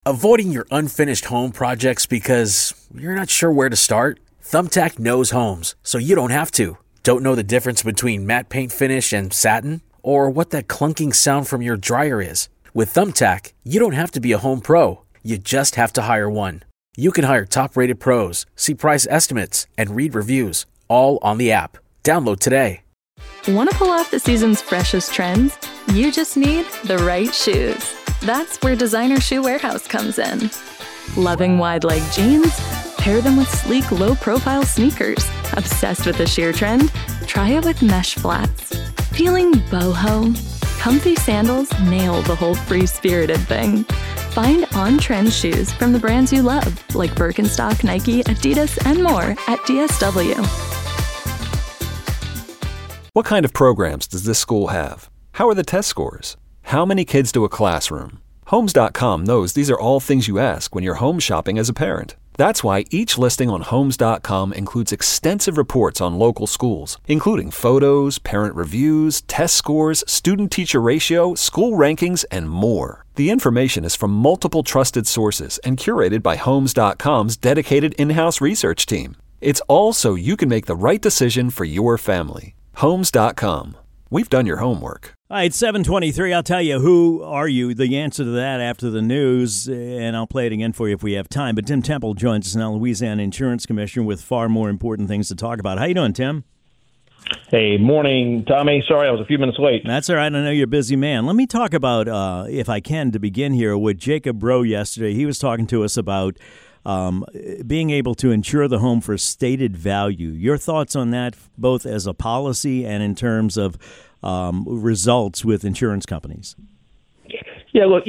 Avoiding your unfinished home projects because you're not sure where to start? Thumbtack knows homes, so you don't have to. Don't know the difference between matte paint finish and satin? Or what that clunking sound from your dryer is? With Thumbtack, you don't have to be a home pro. You just have to hire one. You can hire top-rated pros, see price estimates, and read reviews, all on the app. Download today. Want to pull off the season's freshest trends? You just need the right shoes. That's where Designer Shoe Warehouse comes in. Loving wide-leg jeans? Pair them with sleek, low-profile sneakers. Obsessed with the sheer trend? Try it with mesh flats. Feeling boho? Comfy sandals nail the whole free-spirited thing. Find on-trend shoes from the brands you love, like Birkenstock, Nike, Adidas, and more at DSW. What kind of programs does this school have? How are the test scores? How many kids do a classroom? Homes.com knows these are all things you ask when you're home shopping as a parent. That's why each listing on Homes.com includes extensive reports on local schools, including photos, parent reviews, test scores, student-teacher ratio, school rankings, and more. The information is from multiple trusted sources and curated by Homes.com's dedicated in-house research team. It's all so you can make the right decision for your family. Homes.com. We've done your homework. All right, 7:23. I'll tell you who are you, the answer to that after the news, and I'll play it again for you if we have time. But Tim Temple joins us now, Louisiana Insurance Commissioner, with far more important things to talk about. How you doing, Tim? Hey, morning, Tommy. Sorry, I was a few minutes late. That's all right. I know you're a busy man. Let me talk about, if I can, to begin here, with Jacob Rowe yesterday. He was talking to us about being able to insure the home for stated value. Your thoughts on that, both as a policy and in terms of results with insurance companies? Yeah, look,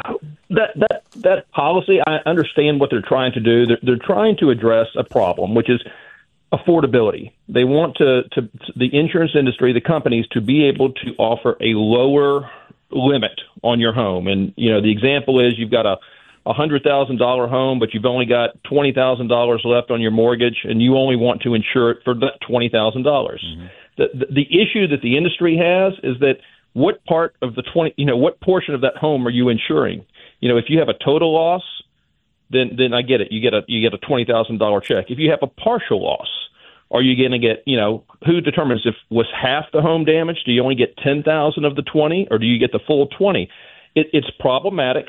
that policy, I understand what they're trying to do. They're trying to address a problem, which is affordability. They want to the insurance industry, the companies, to be able to offer a lower limit on your home. And, the example is you've got a $100,000 home, but you've only got $20,000 left on your mortgage, and you only want to insure it for that $20,000. Mm-hmm. The issue that the industry has is that what part of the what portion of that home are you insuring? If you have a total loss, then I get it. You get a $20,000 check. If you have a partial loss, are you going to get, who determines if was half the home damaged? Do you only get 10,000 of the 20, or do you get the full 20? It's problematic.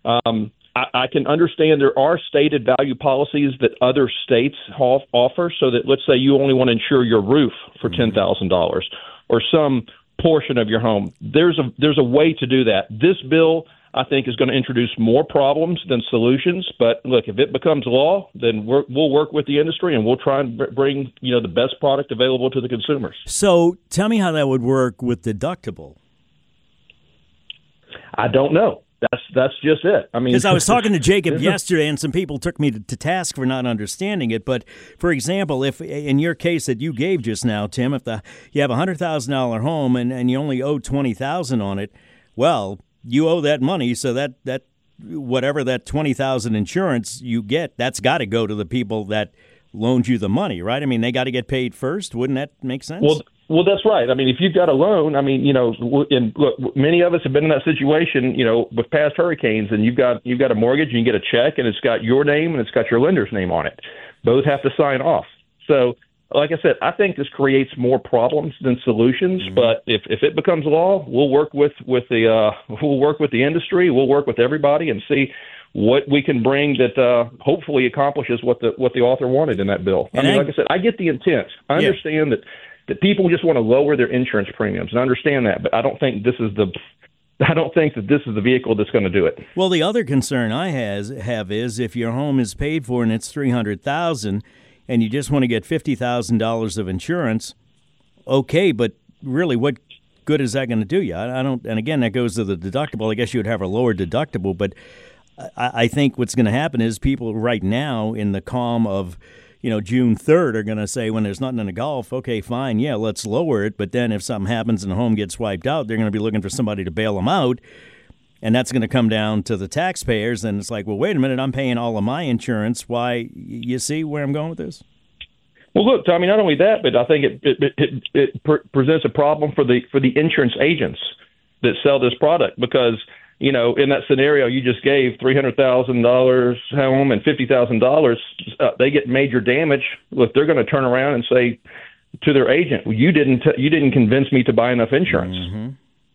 I can understand there are stated value policies that other states offer, so that let's say you only want to insure your roof for $10,000 or some portion of your home. There's a way to do that. This bill, I think, is going to introduce more problems than solutions. But look, if it becomes law, then we'll work with the industry and we'll try and bring the best product available to the consumers. So tell me how that would work with deductible. I don't know. That's just it. I mean, because I was talking to Jacob yesterday, and some people took me to task for not understanding it. But for example, if in your case that you gave just now, Tim, if you have a $100,000 home and you only owe $20,000 on it, well, you owe that money, so that whatever that $20,000 insurance you get, that's got to go to the people that loaned you the money, right? I mean, they got to get paid first. Wouldn't that make sense? Well, that's right. I mean, if you've got a loan, and look, many of us have been in that situation, with past hurricanes, and you've got a mortgage and you get a check and it's got your name and it's got your lender's name on it. Both have to sign off. So, like I said, I think this creates more problems than solutions. Mm-hmm. But if it becomes law, we'll work with the industry, we'll work with everybody and see what we can bring that hopefully accomplishes what the author wanted in that bill. Like I said, I get the intent. I understand that people just want to lower their insurance premiums, and I understand that, but I don't think that this is the vehicle that's going to do it. Well, the other concern I have is if your home is paid for and it's $300,000, and you just want to get $50,000 of insurance, okay, but really, what good is that going to do you? I don't. And again, that goes to the deductible. I guess you would have a lower deductible, but I think what's going to happen is people right now, in the calm of June 3rd, are going to say, when there's nothing in the Gulf, okay, fine, yeah, let's lower it. But then if something happens and the home gets wiped out, they're going to be looking for somebody to bail them out. And that's going to come down to the taxpayers. And it's like, well, wait a minute, I'm paying all of my insurance. Why? You see where I'm going with this? Well, look, Tommy, not only that, but I think it presents a problem for the insurance agents that sell this product, because in that scenario you just gave, $300,000 home and $50,000, they get major damage. Look, they're going to turn around and say to their agent, well, you didn't convince me to buy enough insurance. Mm-hmm.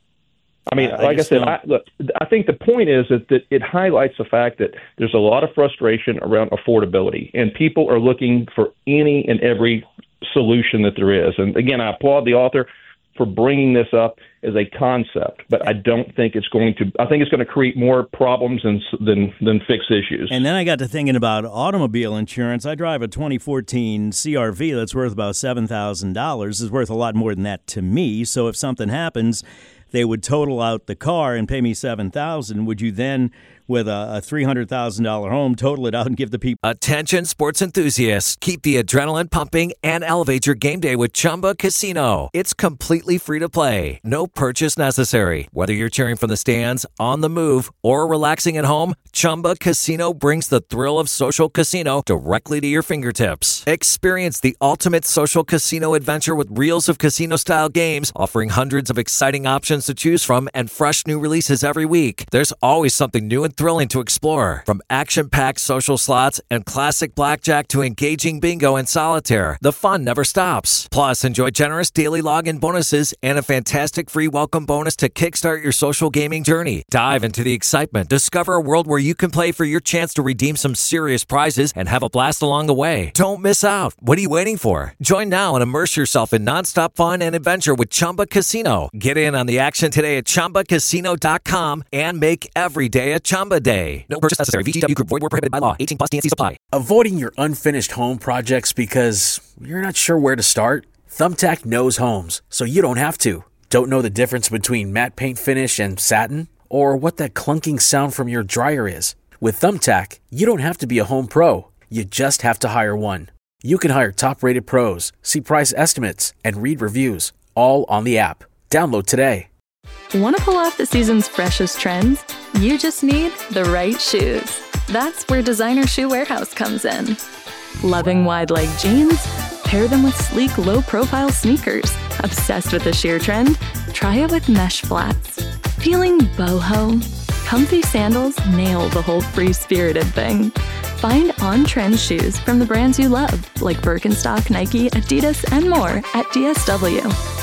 I mean, like I said, I think the point is that it highlights the fact that there's a lot of frustration around affordability, and people are looking for any and every solution that there is. And again, I applaud the author for bringing this up as a concept, but I don't think it's going to. I think it's going to create more problems than fix issues. And then I got to thinking about automobile insurance. I drive a 2014 CRV that's worth about $7,000. It's worth a lot more than that to me. So if something happens, they would total out the car and pay me $7,000. Would you then, with a $300,000 home, total it out and give the people? Attention sports enthusiasts. Keep the adrenaline pumping and elevate your game day with Chumba Casino. It's completely free to play. No purchase necessary. Whether you're cheering from the stands, on the move, or relaxing at home, Chumba Casino brings the thrill of social casino directly to your fingertips. Experience the ultimate social casino adventure with reels of casino-style games, offering hundreds of exciting options to choose from and fresh new releases every week. There's always something new and thrilling to explore. From action-packed social slots and classic blackjack to engaging bingo and solitaire, the fun never stops. Plus, enjoy generous daily login bonuses and a fantastic free welcome bonus to kickstart your social gaming journey. Dive into the excitement. Discover a world where you can play for your chance to redeem some serious prizes and have a blast along the way. Don't miss out. What are you waiting for? Join now and immerse yourself in nonstop fun and adventure with Chumba Casino. Get in on the action today at ChumbaCasino.com and make every day a Chumba day. No purchase necessary. VGW Group. Void where prohibited by law. 18+ TNCs apply. Avoiding your unfinished home projects because you're not sure where to start? Thumbtack knows homes, so you don't have to. Don't know the difference between matte paint finish and satin? Or what that clunking sound from your dryer is? With Thumbtack, you don't have to be a home pro. You just have to hire one. You can hire top-rated pros, see price estimates, and read reviews, all on the app. Download today. Want to pull off the season's freshest trends? You just need the right shoes. That's where Designer Shoe Warehouse comes in. Loving wide leg jeans? Pair them with sleek, low-profile sneakers. Obsessed with the sheer trend? Try it with mesh flats. Feeling boho? Comfy sandals nail the whole free-spirited thing. Find on-trend shoes from the brands you love, like Birkenstock, Nike, Adidas, and more at DSW.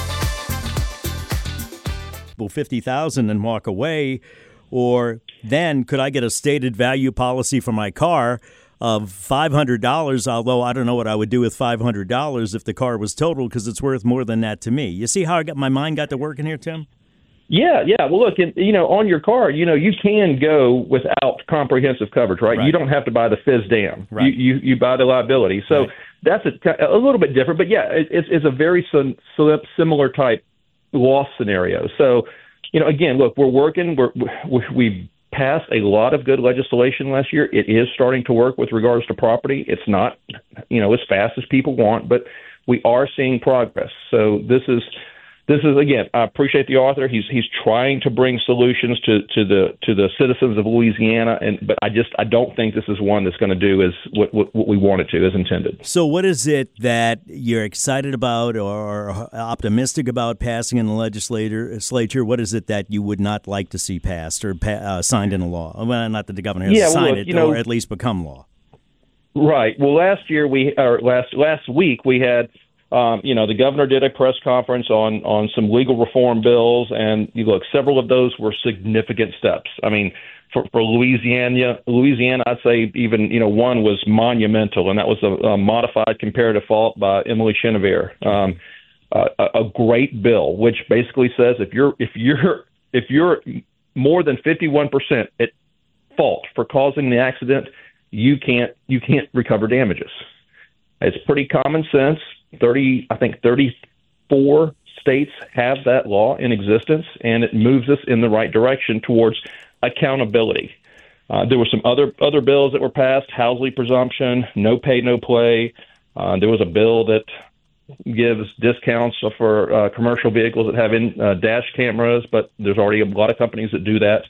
$50,000 and walk away? Or then could I get a stated value policy for my car of $500, although I don't know what I would do with $500 if the car was totaled because it's worth more than that to me. You see how my mind got to working here, Tim? Yeah. Well, look, on your car, you can go without comprehensive coverage, right? You don't have to buy the fizz dam. Right. You buy the liability. So right. That's a little bit different, but yeah, it's a very similar type loss scenario. So, again, look, we're working. We've passed a lot of good legislation last year. It is starting to work with regards to property. It's not, as fast as people want, but we are seeing progress. So this is again, I appreciate the author. He's trying to bring solutions to the citizens of Louisiana, but I don't think this is one that's going to do as what we want it to, as intended. So what is it that you're excited about or optimistic about passing in the legislature? What is it that you would not like to see passed or signed into law? Well, not that the governor has to sign it, or at least become law. Right. Well, last week we had. The governor did a press conference on some legal reform bills, and several of those were significant steps. I mean, for Louisiana, I'd say even, one was monumental, and that was a modified comparative fault by Emily Chenevert. A great bill, which basically says if you're more than 51% at fault for causing the accident, you can't recover damages. It's pretty common sense. 34 states have that law in existence, and it moves us in the right direction towards accountability. There were some other bills that were passed: Housley presumption, no pay, no play. There was a bill that gives discounts for commercial vehicles that have dash cameras, but there's already a lot of companies that do that.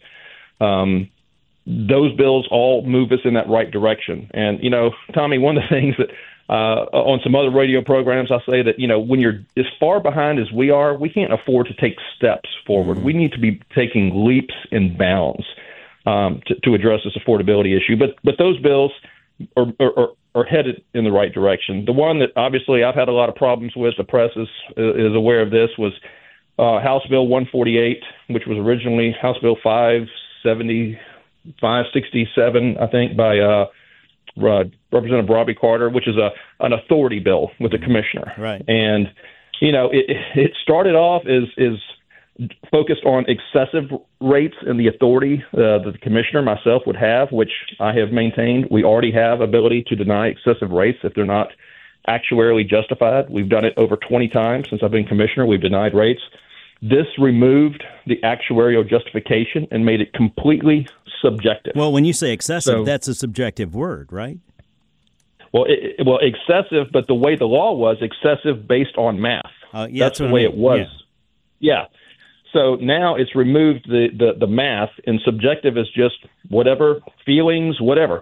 Those bills all move us in that right direction. And, Tommy, one of the things that on some other radio programs, I say that, when you're as far behind as we are, we can't afford to take steps forward. We need to be taking leaps and bounds to address this affordability issue. But those bills are headed in the right direction. The one that obviously I've had a lot of problems with, the press is aware of this, was House Bill 148, which was originally House Bill 567, I think, by Representative Robbie Carter, which is an authority bill with the commissioner. Right. And, it started off as focused on excessive rates and the authority that the commissioner, myself, would have, which I have maintained. We already have ability to deny excessive rates if they're not actuarially justified. We've done it over 20 times since I've been commissioner. We've denied rates. This removed the actuarial justification and made it completely subjective. Well, when you say excessive, that's a subjective word, right? Well, excessive, but the way the law was, excessive based on math. That's the way it was. Yeah. So now it's removed the math, and subjective is just whatever feelings, whatever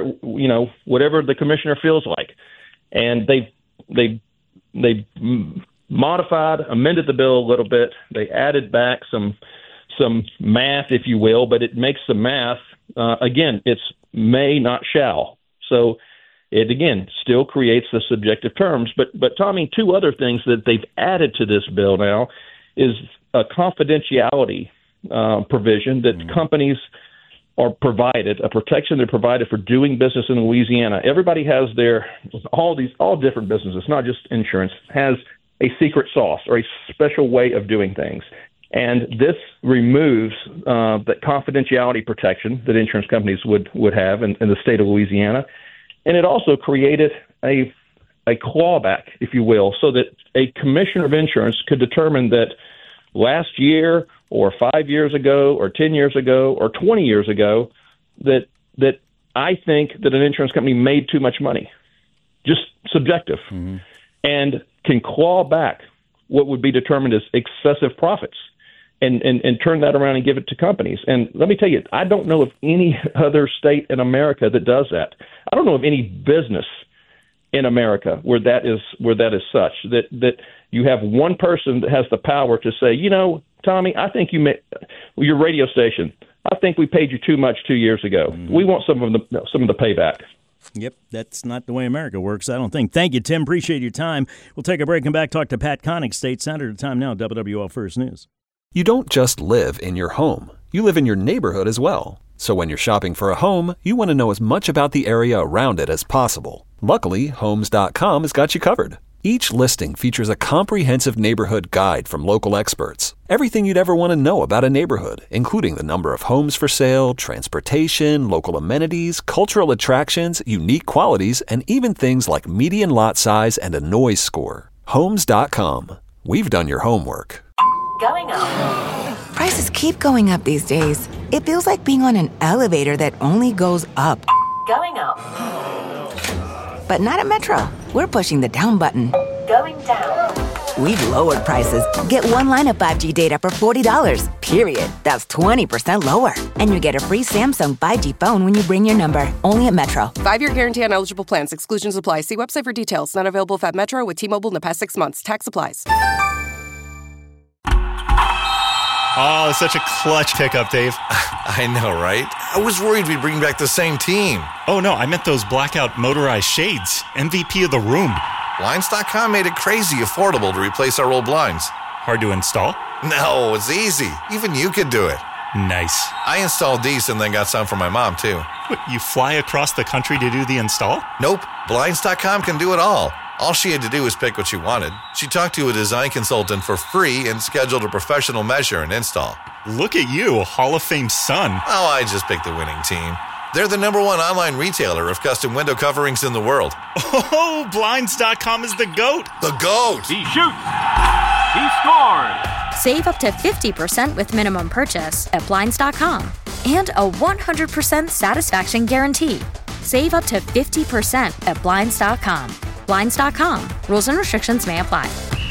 the commissioner feels like. And they modified, amended the bill a little bit. They added back some math, if you will, but it makes the math, again, it's may, not shall. So it, again, still creates the subjective terms. But Tommy, two other things that they've added to this bill now is a confidentiality provision that companies are provided, a protection they're provided for doing business in Louisiana. Everybody has all different businesses, not just insurance, has a secret sauce or a special way of doing things. And this removes the confidentiality protection that insurance companies would have in the state of Louisiana. And it also created a clawback, if you will, so that a commissioner of insurance could determine that last year or 5 years ago or 10 years ago or 20 years ago that I think that an insurance company made too much money, just subjective, and can claw back what would be determined as excessive profits and turn that around and give it to companies. And let me tell you, I don't know of any other state in America that does that. I don't know of any business in America where that is such that you have one person that has the power to say, Tommy, I think your radio station, I think we paid you too much 2 years ago. We want some of the payback. Yep, that's not the way America works, I don't think. Thank you, Tim. Appreciate your time. We'll take a break and back talk to Pat Connick, State Senator. Time now, WWL First News. You don't just live in your home. You live in your neighborhood as well. So when you're shopping for a home, you want to know as much about the area around it as possible. Luckily, Homes.com has got you covered. Each listing features a comprehensive neighborhood guide from local experts. Everything you'd ever want to know about a neighborhood, including the number of homes for sale, transportation, local amenities, cultural attractions, unique qualities, and even things like median lot size and a noise score. Homes.com. We've done your homework. Going up. Prices keep going up these days. It feels like being on an elevator that only goes up. Going up. But not at Metro. We're pushing the down button. Going down. We've lowered prices. Get one line of 5G data for $40, period. That's 20% lower. And you get a free Samsung 5G phone when you bring your number. Only at Metro. 5-year guarantee on eligible plans. Exclusions apply. See website for details. Not available at Metro with T-Mobile in the past 6 months. Tax applies. Oh, it's such a clutch pickup, Dave. I know, right? I was worried we'd bring back the same team. Oh, no, I meant those blackout motorized shades. MVP of the room. Blinds.com made it crazy affordable to replace our old blinds. Hard to install? No, it's easy. Even you could do it. Nice. I installed these and then got some for my mom, too. What, you fly across the country to do the install? Nope. Blinds.com can do it all. All she had to do was pick what she wanted. She talked to a design consultant for free and scheduled a professional measure and install. Look at you, Hall of Fame son. Oh, I just picked the winning team. They're the #1 online retailer of custom window coverings in the world. Oh, Blinds.com is the GOAT. The GOAT! He shoots. He scores. Save up to 50% with minimum purchase at Blinds.com. And a 100% satisfaction guarantee. Save up to 50% at Blinds.com. Blinds.com. Rules and restrictions may apply.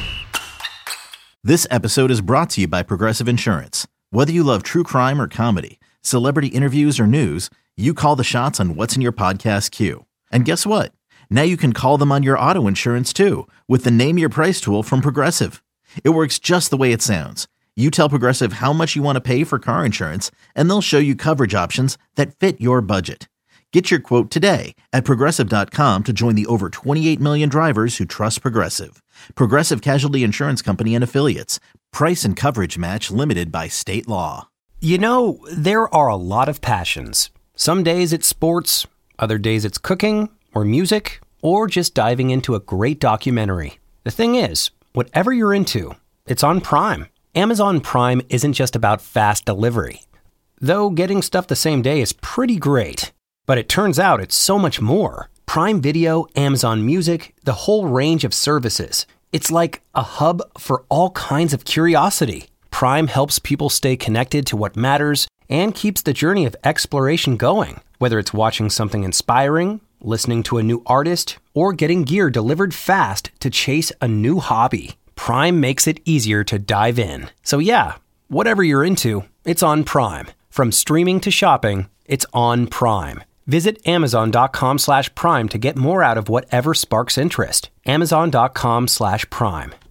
This episode is brought to you by Progressive Insurance. Whether you love true crime or comedy, celebrity interviews or news, you call the shots on what's in your podcast queue. And guess what? Now you can call them on your auto insurance too with the Name Your Price tool from Progressive. It works just the way it sounds. You tell Progressive how much you want to pay for car insurance, and they'll show you coverage options that fit your budget. Get your quote today at Progressive.com to join the over 28 million drivers who trust Progressive. Progressive Casualty Insurance Company and Affiliates. Price and coverage match limited by state law. You know, there are a lot of passions. Some days it's sports, other days it's cooking or music, or just diving into a great documentary. The thing is, whatever you're into, it's on Prime. Amazon Prime isn't just about fast delivery. Though getting stuff the same day is pretty great. But it turns out it's so much more. Prime Video, Amazon Music, the whole range of services. It's like a hub for all kinds of curiosity. Prime helps people stay connected to what matters and keeps the journey of exploration going. Whether it's watching something inspiring, listening to a new artist, or getting gear delivered fast to chase a new hobby, Prime makes it easier to dive in. So yeah, whatever you're into, it's on Prime. From streaming to shopping, it's on Prime. Visit Amazon.com/Prime to get more out of whatever sparks interest. Amazon.com/Prime.